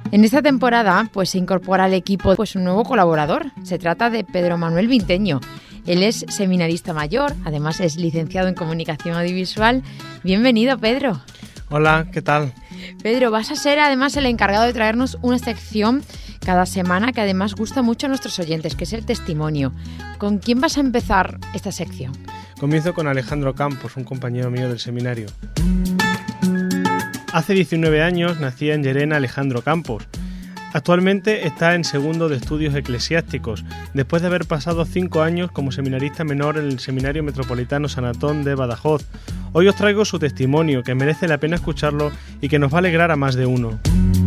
En esta temporada pues se incorpora al equipo pues un nuevo colaborador. Se trata de Pedro Manuel Vinteño. Él es seminarista mayor, además es licenciado en Comunicación Audiovisual. Bienvenido, Pedro. Hola, ¿qué tal? Pedro, vas a ser además el encargado de traernos una sección cada semana que además gusta mucho a nuestros oyentes, que es el testimonio. ¿Con quién vas a empezar esta sección? Comienzo con Alejandro Campos, un compañero mío del seminario. Hace 19 años nacía en Llerena Alejandro Campos. Actualmente está en segundo de estudios eclesiásticos, después de haber pasado 5 años como seminarista menor en el Seminario Metropolitano San Antón de Badajoz. Hoy os traigo su testimonio, que merece la pena escucharlo y que nos va a alegrar a más de uno.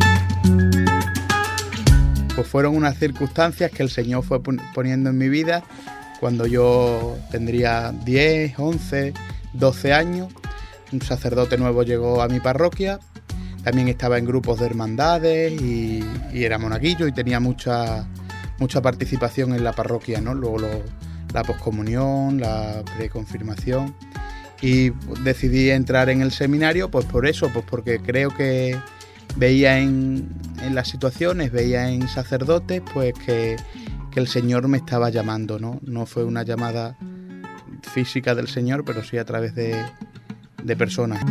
Pues fueron unas circunstancias que el Señor fue poniendo en mi vida cuando yo tendría 10, 11, 12 años. Un sacerdote nuevo llegó a mi parroquia. También estaba en grupos de hermandades y era monaguillo y tenía mucha participación en la parroquia, ¿no? Luego la poscomunión, la preconfirmación. Y decidí entrar en el seminario pues por eso, pues porque creo que veía en las situaciones, veía en sacerdotes pues que el Señor me estaba llamando, ¿no? No fue una llamada física del Señor, pero sí a través de personas.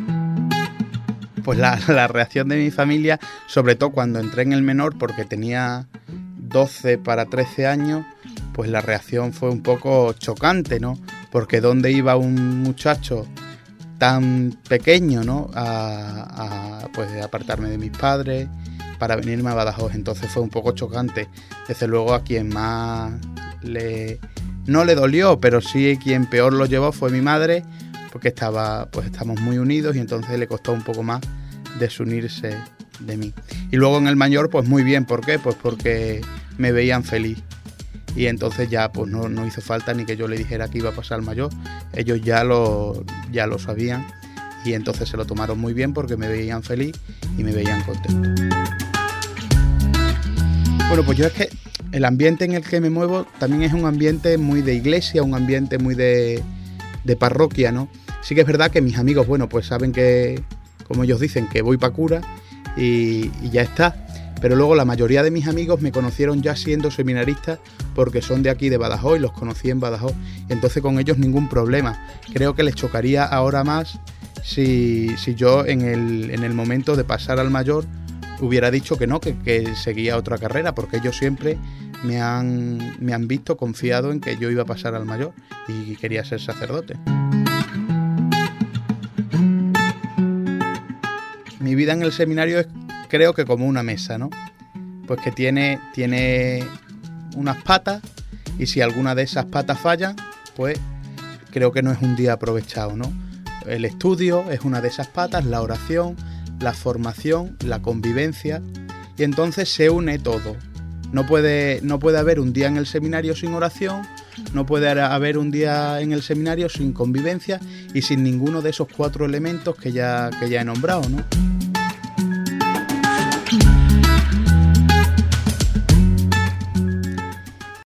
Pues la reacción de mi familia, sobre todo cuando entré en el menor, porque tenía 12 para 13 años, pues la reacción fue un poco chocante, ¿no? Porque ¿dónde iba un muchacho tan pequeño, ¿no? Pues apartarme de mis padres para venirme a Badajoz. Entonces fue un poco chocante. Desde luego a quien más no le dolió, pero sí quien peor lo llevó fue mi madre, porque estamos muy unidos y entonces le costó un poco más desunirse de mí. Y luego en el mayor pues muy bien, ¿por qué? Pues porque me veían feliz y entonces ya pues no hizo falta ni que yo le dijera que iba a pasar al mayor. Ellos ya lo sabían y entonces se lo tomaron muy bien porque me veían feliz y me veían contento. Bueno, pues yo es que el ambiente en el que me muevo también es un ambiente muy de iglesia, un ambiente muy de parroquia, ¿no? Sí que es verdad que mis amigos, bueno, pues saben que, como ellos dicen, que voy pa' cura y ya está. Pero luego la mayoría de mis amigos me conocieron ya siendo seminaristas porque son de aquí de Badajoz y los conocí en Badajoz. Entonces con ellos ningún problema. Creo que les chocaría ahora más si yo en el momento de pasar al mayor hubiera dicho que no, que seguía otra carrera, porque ellos siempre me han visto confiado en que yo iba a pasar al mayor y quería ser sacerdote. Mi vida en el seminario es, creo que como una mesa, ¿no? Pues que tiene unas patas y si alguna de esas patas fallan, pues creo que no es un día aprovechado, ¿no? El estudio es una de esas patas, la oración, la formación, la convivencia y entonces se une todo. No puede haber un día en el seminario sin oración, no puede haber un día en el seminario sin convivencia y sin ninguno de esos 4 elementos que ya he nombrado, ¿no?